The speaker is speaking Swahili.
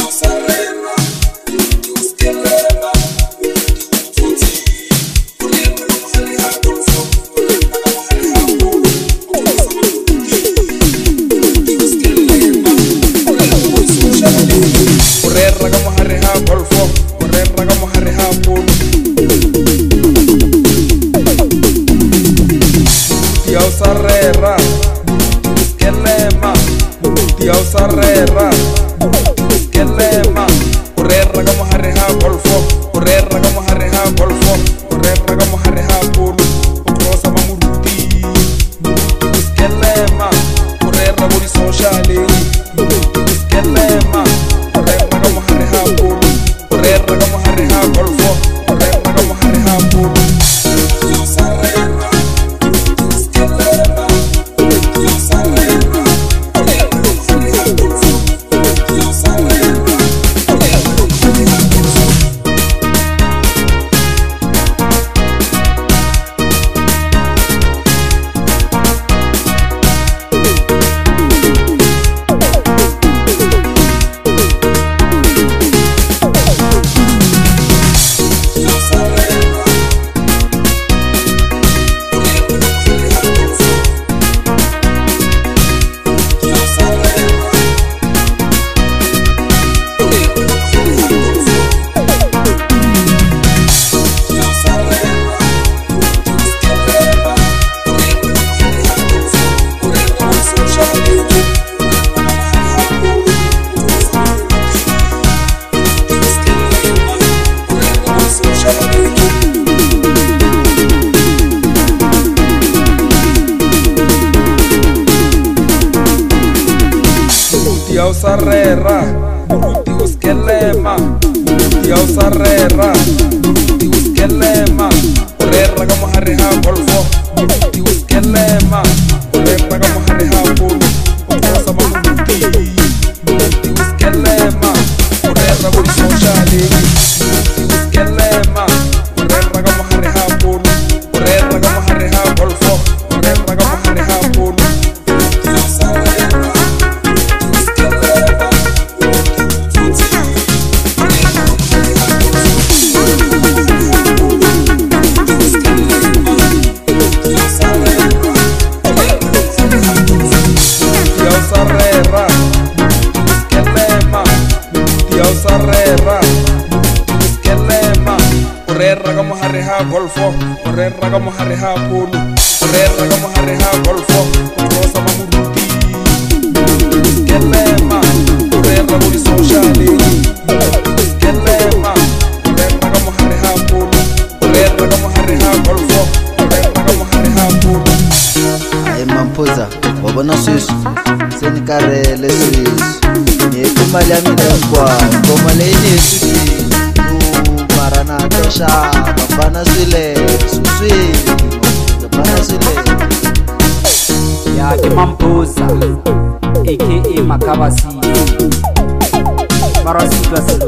Sarrera, Esquelema, correrra como jarreja golfo, correrra como jarreja golfo, correrra como jarreja polo, rosa mamuruti, Esquelema, correrra buri sociali, Esquelema, correrra como jarreja polo, correrra como jarreja golfo, correrra como jarreja polo. Sarrera, Muruti Esquelema, Muruti Sarrera, Muruti Esquelema, correrra como jarreja golfo, Muruti Esquelema, correrra como jarreja polo, rosa mamuruti, Muruti Esquelema, correrra buri sociali, Muruti Esquelema, correrra como jarreja polo, correrra como jarreja golfo, correrra como jarreja polo. Sarrera, Esquelema, correrra como jarreja golfo, correrra como jarreja polo, correrra como jarreja golfo, rosa mamuruti, Esquelema, correrra buri sociali, Esquelema, correrra como jarreja polo, correrra como jarreja golfo, correrra como jarreja polo. Ay mampoza, wabona sus, senikare lesus. Kumali amina kwa komale ni suti marana tosha bana sile susui bana sile ya Kimampoza aka Makabasi Marasi